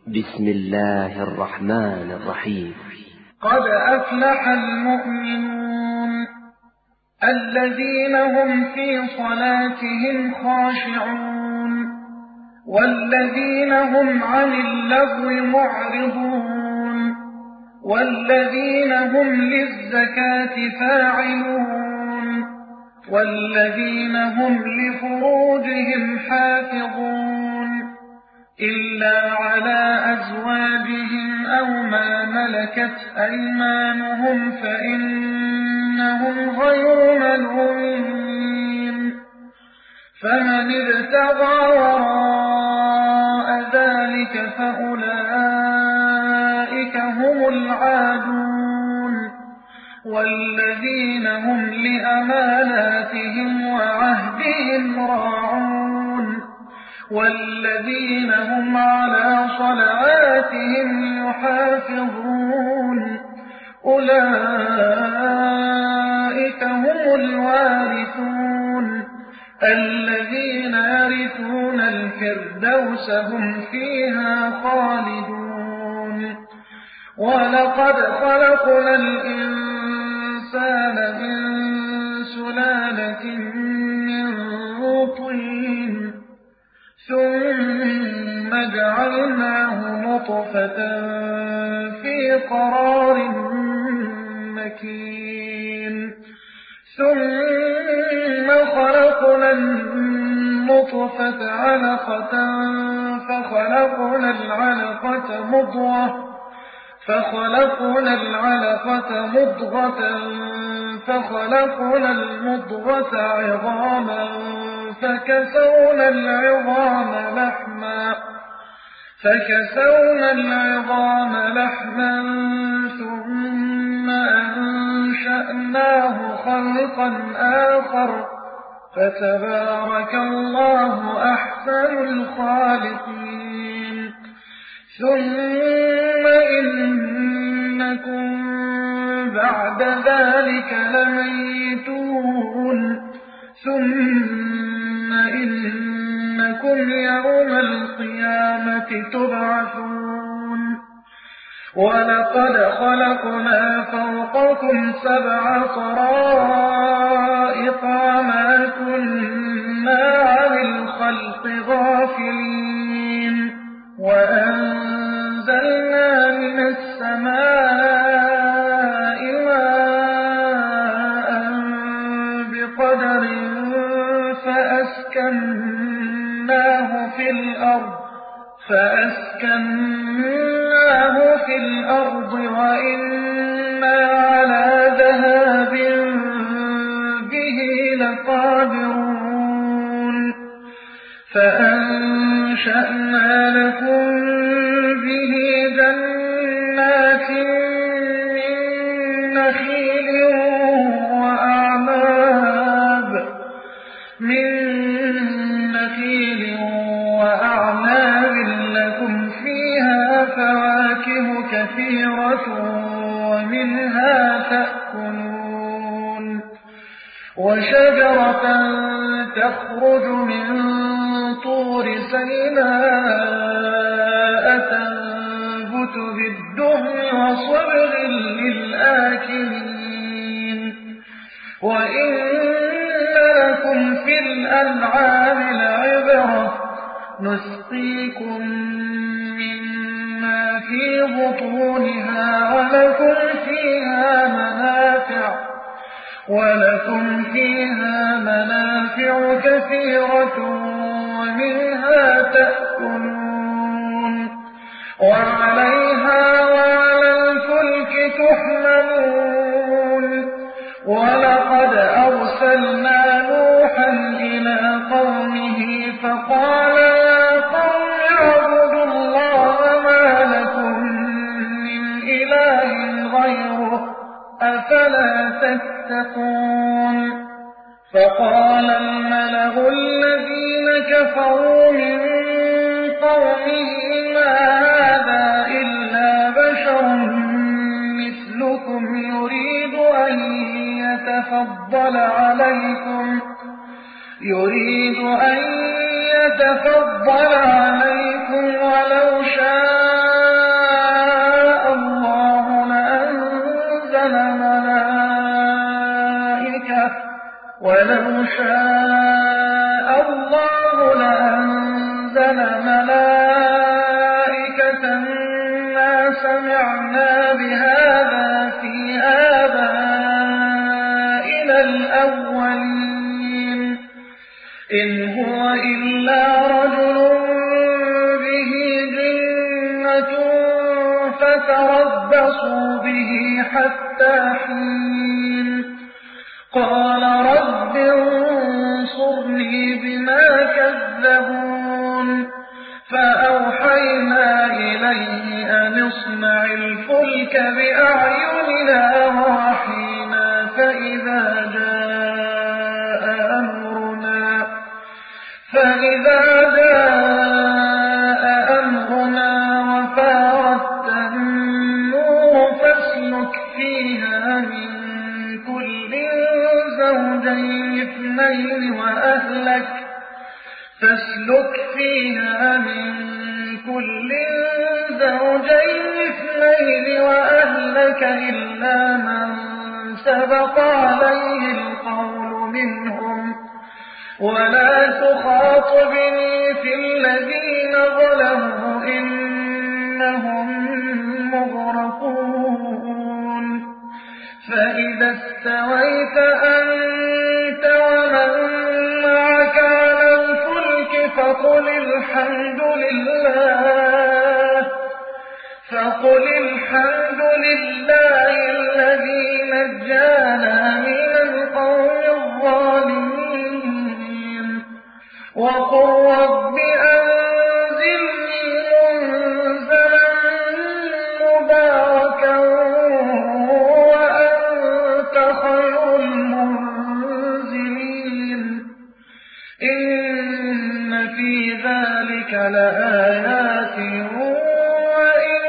بسم الله الرحمن الرحيم. قد أفلح المؤمنون الذين هم في صلاتهم خاشعون والذين هم عن اللغو معرضون والذين هم للزكاة فاعلون والذين هم لفروجهم حافظون إلا على أزواجهم أو ما ملكت أيمانهم فإنهم غير ملومين فمن ابتغى وراء ذلك فأولئك هم العادون والذين هم لأماناتهم وعهدهم راعون والذين هم على صلواتهم يحافظون أولئك هم الوارثون الذين يرثون الفردوس هم فيها خالدون ولقد خلقنا الإنسان من سلالة من طين ثم جعلناه نطفة في قرار مكين ثم خلقنا النطفة علقة فخلقنا العلقة مضغة فخلقنا المضغة عظاما فكسونا العظام لحما ثم أنشأناه خلقا آخر فتبارك الله أحسن الخالقين ثم إنكم بعد ذلك لميتون ثم إنكم يوم القيامة تبعثون ولقد خلقنا فوقكم 7 طرائق ما كنا عن الخلق غافلين وأنزلنا من السماء ماء بقدر فأسكناه في الأرض وإنا على ذهاب به لقادرون فأنشأنا لكم به جنات من نخيل وأعناب لكم فيها فواكه كثيرة ومنها تأكلون وشجرة تخرج من طور سيناء تنبت بالدهن وصبغ للآكلين وإن لكم في الأنعام لعبرة نسقيكم مما في بطونها ولكم فيها منافع كثيرة ومنها تأكلون وعليها وعلى الفلك تحملون ولقد أرسلنا نوحا إلى قومه فقال يا قوم اعبدوا الله ما لكم من إله غيره أفلا تتقون فقال الملأ الذين كفروا من قومه ما هذا إلا بشر مثلكم يريد أن يتفضل عليكم ولو شاء شاء الله لأنزل ملائكة ما سمعنا بهذا في آبائنا الأولين إن هو إلا رجل به جنة فتربصوا به حتى حين قال رب انصرني بما كذبون فأوحينا إليه أن اصنع الفلك بأعيننا ووحينا فإذا جاء أمرنا وفارت النور فاسلك فيها من كل زوجين اثنين وأهلك إلا من سبق عليه القول منهم ولا تخاطبني في الذين ظلموا إنهم مغرقون فإذا استويت أنت ومن معك على الفلك فقل الحمد لله الذي نجانا من القوم الظالمين وقل رب أنزلني منزلا مباركا وأنت خير المنزلين إن في ذلك لآيات وإن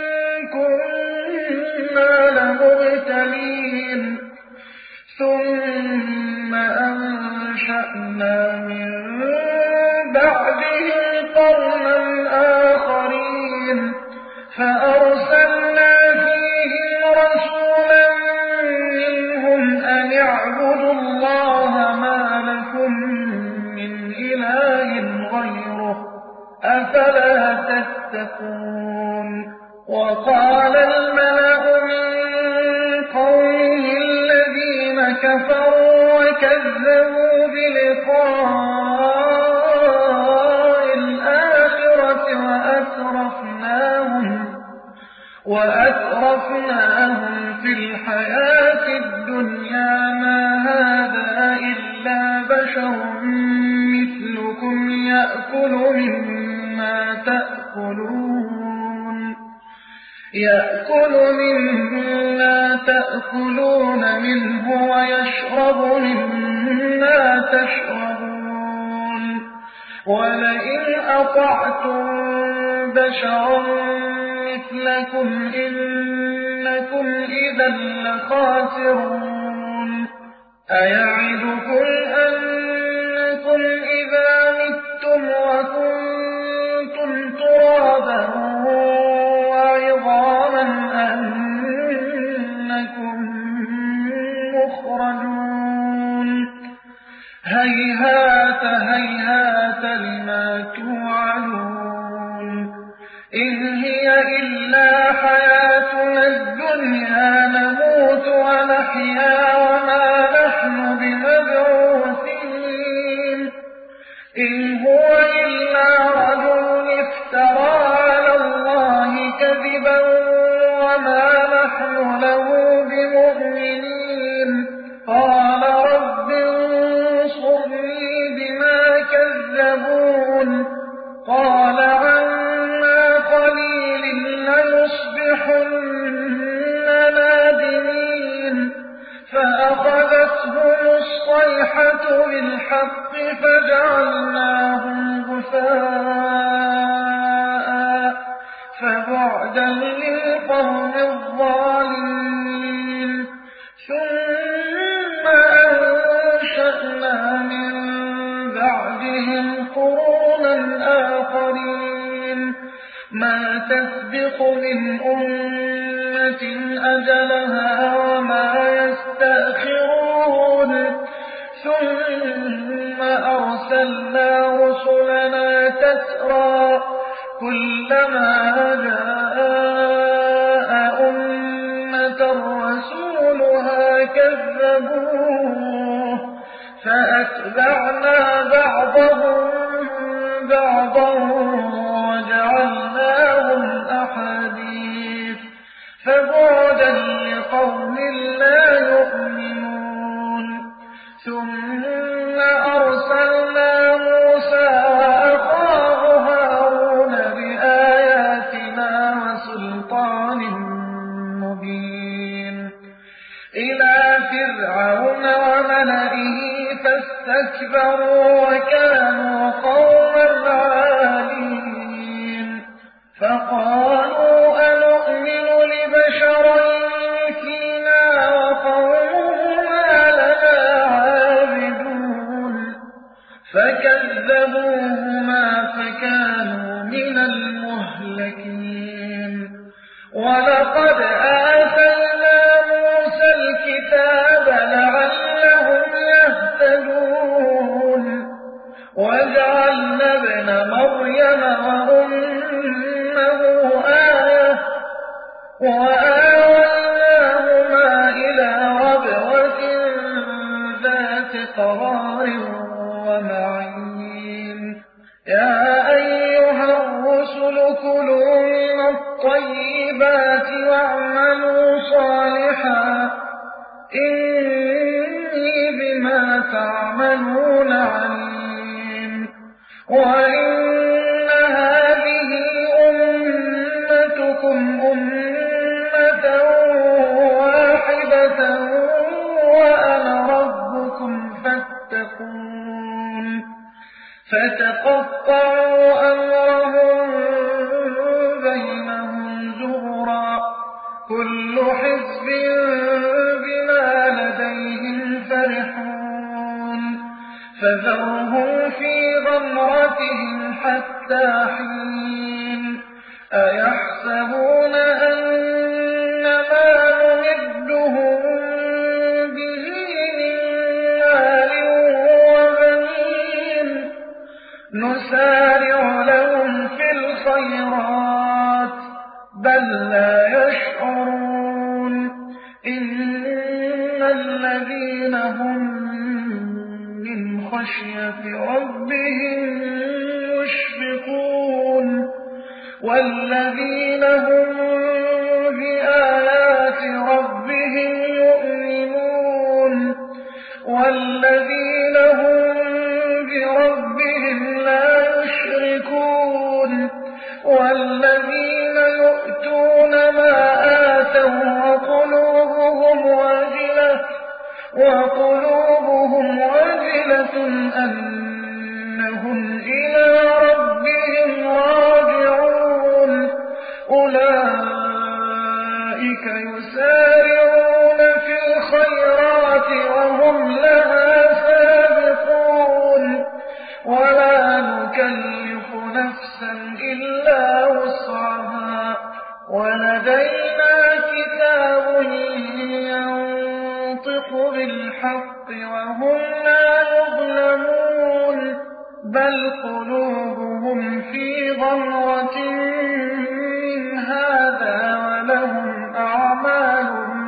كنا لمبتلين ثم أنشأنا من بعدهم قرنا آخرين فأرسلنا فيهم رسولا منهم أن اعبدوا الله ما لكم من إله غيره أفلا تتقون وقال الملأ من قومه الذين كفروا وكذبوا بلقاء الآخرة وأترفناهم في الحياة الدنيا ما هذا إلا بشر مثلكم يأكل مما تأكلون منه ويشرب مما تشربون ولئن أطعتم بشرا مثلكم إنكم إذا لخاسرون أيعدكم أنكم إذا متم وكنتم ترابا وعظاما أنكم مخرجون هيهات لما توعدون إن هي إلا حياتنا الدنيا نموت ونحيا وما نحن بمبعوثين إن هو إلا رجل افترى على الله كذبا وما نحن له بمؤمنين قال رب انصرني بما كذبون قال عما قليل ليصبحن نادمين فأخذتهم الصيحة بالحق فجعلناهم غثاء فبعدا للقوم الظالمين ثم أنشأنا من بعدهم قرونا آخرين ما تسبق من أمة أجلها وما يستأخرون ثم أرسلنا رسلنا تترى كلما جاء أمة رسولها كذبوه فأتبعنا بعضهم بعضا وجعلناهم أحاديث فبعدا لقوم لا يؤمنون ثم أرسلنا موسى وأخاه هارون بآياتنا وسلطان مبين إلى فرعون وملئه فاستكبروا وكانوا قوما عالين فقالوا أنؤمن لبشرين مثلنا وقومهما لنا عابدون فكذبوهما فكانوا من المهلكين ولقد آتينا موسى الكتاب لعلهم يهتدون وجعلنا ابن مريم وأمه آية وآويناهما إلى ربوة ذات قرار ومعين يا أيها الرسل كلوا من الطيبات واعملوا صالحا إني بما تعملون عليم وإن هذه أمتكم أمة واحدة وأنا ربكم فاتقون فتقطعوا أمرهم بينهم زبرا كل حزب بما لديهم فرحون فذرهم في غمرتهم حتى حين أيحسبون أن ما نمدهم به من مال وبنين نسارع لهم في الخيرات بل لا يشعرون إن الذين هم من خشية ربهم مشفقون والذين هم بآيات ربهم يؤمنون والذين هم بربهم لا يشركون والذين يؤتون ما آتوا وقلوبهم وجلة أنهم إلى ربهم راجعون أولئك يسارعون في الخيرات وهم لها سابقون ولا نكلف نفسا إلا وسعها ولدينا كتاب ينطق بالحق وهم لا يظلمون بل قلوبهم في غمرة من هذا ولهم أعمال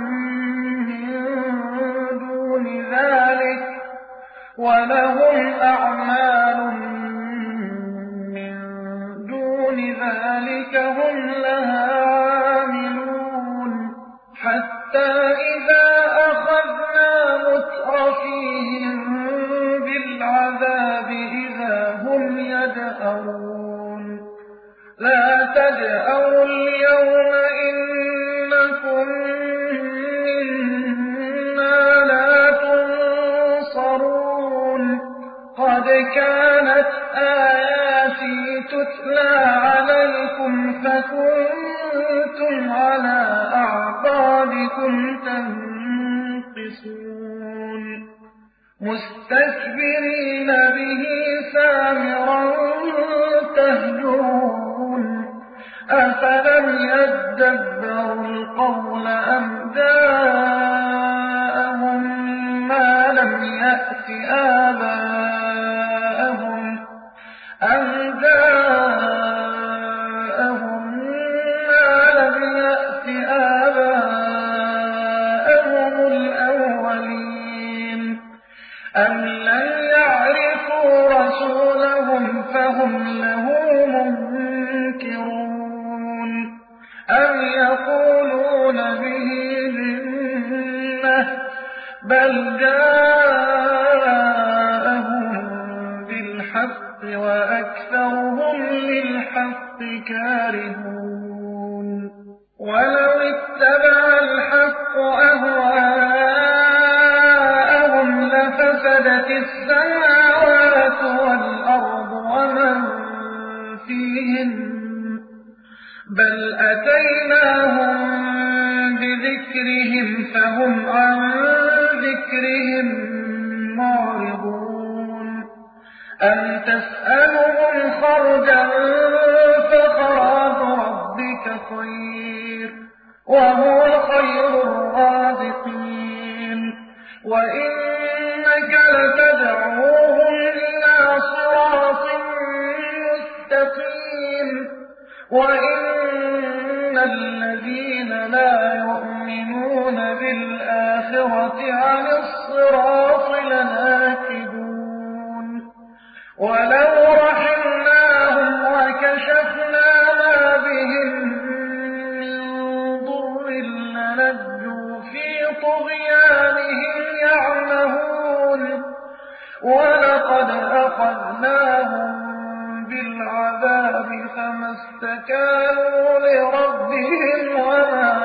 من دون ذلك هم لها عاملون حتى إذا أخذنا مترفيهم بالعذاب إذا هم يجأرون لا تجأروا اليوم إنكم منا لا تنصرون قد كانت آياتي تتلى عليكم فكنتم على أعقابكم تنقصون مستكبرين به سامرا تهجرون أفلم يدبروا القول أم جاءهم ما لم يأت أم يقولون به جنة بل جاءهم بالحق وأكثرهم للحق كارهون ولو اتبع الحق أهواءهم لفسدت السماوات والأرض ومن فيهن بل أتيناهم بذكرهم فهم عن ذكرهم معرضون أم تسألهم خرجا فخراج ربك خير وهو خير الرازقين وإنك لتدعوهم إلى صراط مستقيم وإن الذين لا يؤمنون بالآخرة عن الصراط لناكبون ولو رحمناهم وكشفنا ما بهم من ضر لنجوا في طغيانهم يعمهون ولقد أخذناهم بالعذاب فما استكانوا لربهم وما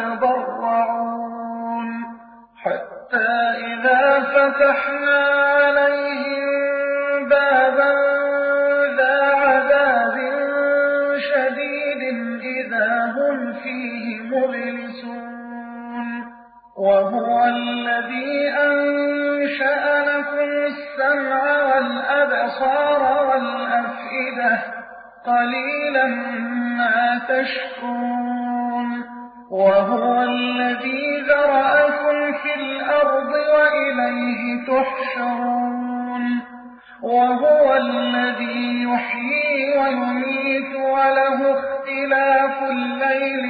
يتضرعون حتى إذا فتحنا عليهم بابا ذا عذاب شديد إذا هم فيه مبلسون وهو الذي أنشأ لكم السمع والأبصار والأفئدة قليلا ما تشكرون وهو الذي ذرأكم في الأرض وإليه تحشرون وهو الذي يحيي ويميت وله اختلاف الليل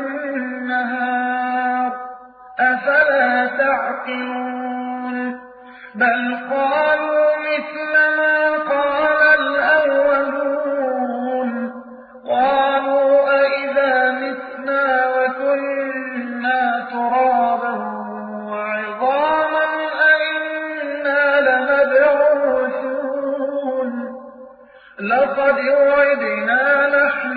والنهار أفلا تعقلون بل قالوا مثل ما قال الأولون قالوا أئذا متنا وكنا ترابا وعظاما أئنا لمبعوثون لقد وعدنا نحن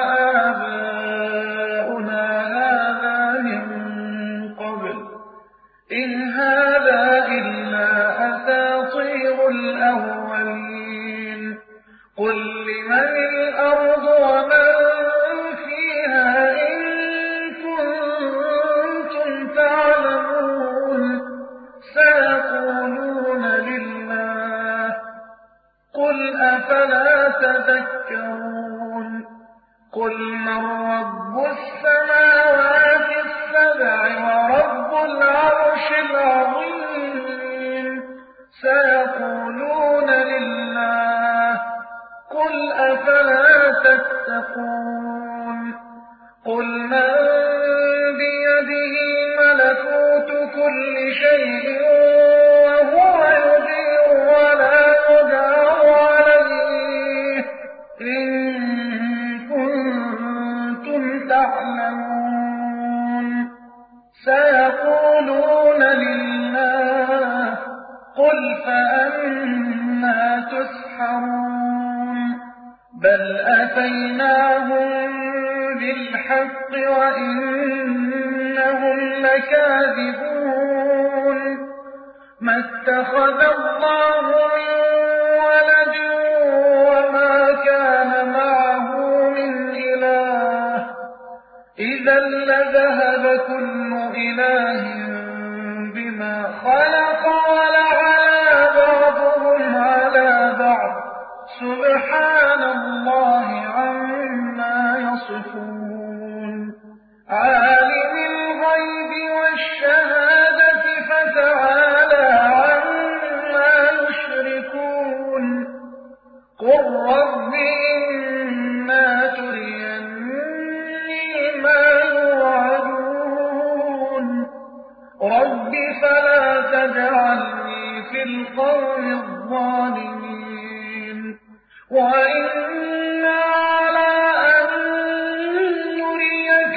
وآباؤنا هذا من قبل إن هذا إلا أساطير الأولين قل لمن الأرض ومن فيها إن كنتم تعلمون سيقولون لله قل أفلا تذكرون قل من رب السماوات السبع ورب العرش العظيم سيقولون لله قل أفلا تتقون قل من بيده ملكوت كل شيء وهو يجير ولا يجار عليه إن كنتم تعلمون سيقولون لله قل فأنا تسحرون بل أتيناهم بالحق وإنهم لكاذبون ما اتخذ الله من ولد وما كان معه من إله إذا لذهب كل إله بما خلق ولعلى بعضهم على بعض سبحان الله عما يصفون عالم الغيب والشهادة فتعالى عما يشركون قل رب إما تريني ما يوعدون رب فلا تجعلني في القوم الظالمين وإنا على أن نريك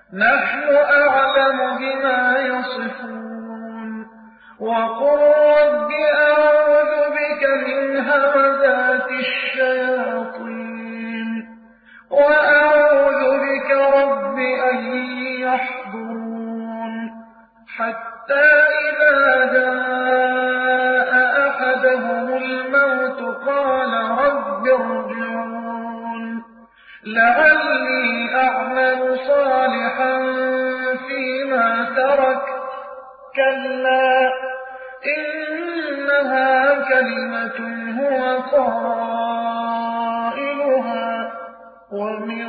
نحن أعلم بما يصفون وقل رب أعوذ بك من همزات الشياطين وأعوذ بك رب أن يحضرون حتى إذا جاء أحدهم الموت قال رب ارجعون لعلي أعمل صالحا فيما ترك كلا إنها كلمة هو قائلها ومن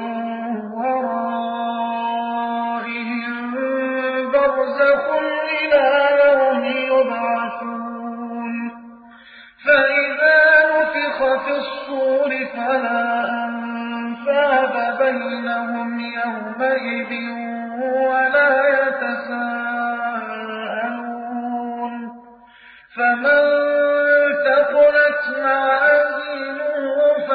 ورائهم برزخ إلى يوم يبعثون فإذا نفخ في الصور فلا أنساب بينهم يومئذ ولا يتساءلون فمن ثقلت موازينه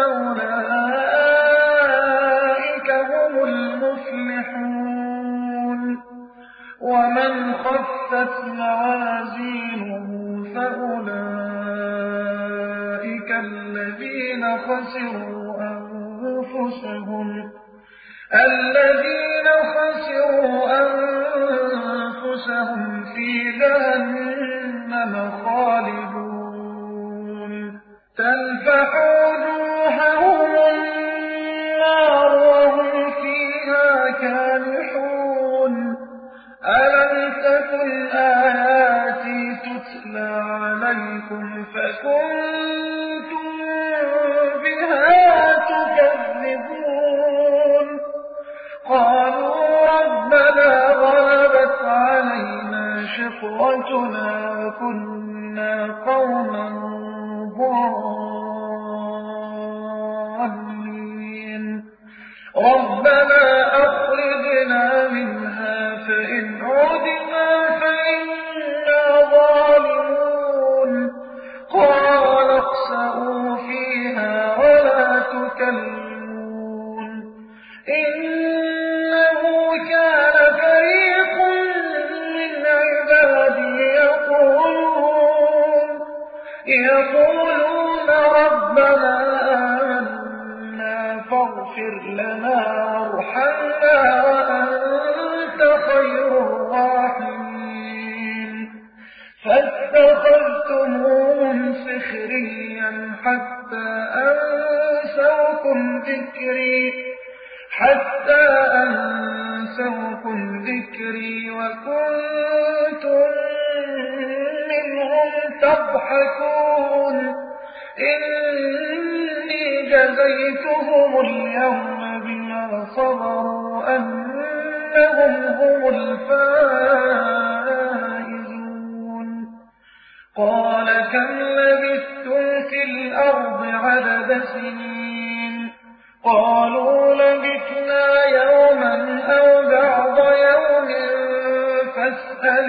فأولئك هم المفلحون ومن خفت موازينه فأولئك الذين خسروا أنفسهم في جهنم خالدون تلفح وجوههم النار وهم فيها كالحون ألم تكن آياتي تتلى عليكم فكنتم بها تكذبون قالوا ربنا غلبت علينا شقوتنا وكنا قوما ضالين ربنا أخرجنا منها فإن عدنا فإنا ظالمون قال اخسئوا فيها ولا تكلمون إنه كان فريق من عبادي يقولون ربنا آمنا فاغفر لنا وارحمنا وأنت خير الراحمين فاتخذتموهم سخريا حتى أنسوكم ذكري وكنتم منهم تضحكون إني جزيتهم اليوم بما صبروا أنهم هم الفائزون قال كم لبثتم في الأرض عدد سنين قالوا لبثنا يوما أو بعض يوم فاسأل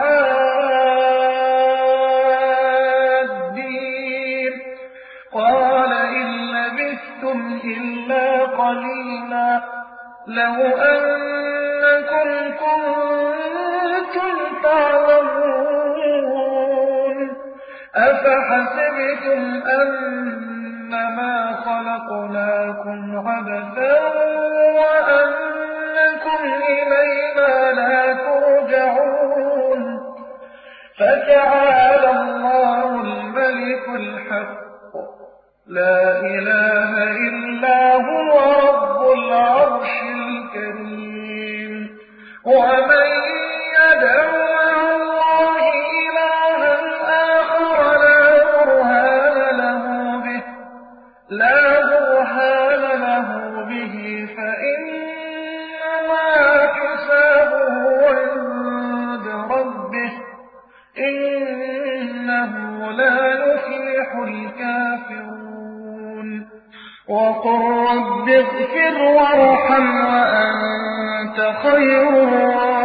العادين قال إن لبثتم إلا قليلا لو أنكم كنتم تعلمون أفحسبتم أنما خلقناكم عبثا وأنكم إلينا لا ترجعون فتعالى الله الملك الحق لا إله إلا هو رب العرش الكريم ومن يدع مع الله إلها آخر لا برهان له به فإنما حسابه عند ربه إنه لا يفلح الكافرون وقل رب اغفر وارحم وأنت خير الراحمين